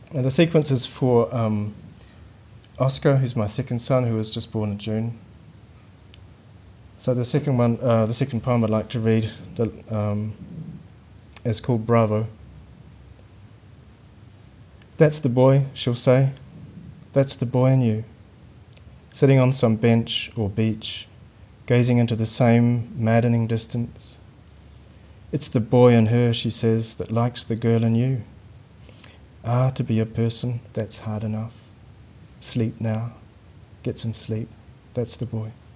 And the sequence is for Oscar, who's my second son, who was just born in June. So the second poem I'd like to read is called Bravo. That's the boy, she'll say. That's the boy in you, sitting on some bench or beach, gazing into the same maddening distance. It's the boy in her, she says, that likes the girl in you. Ah, to be a person, that's hard enough. Sleep now. Get some sleep. That's the boy.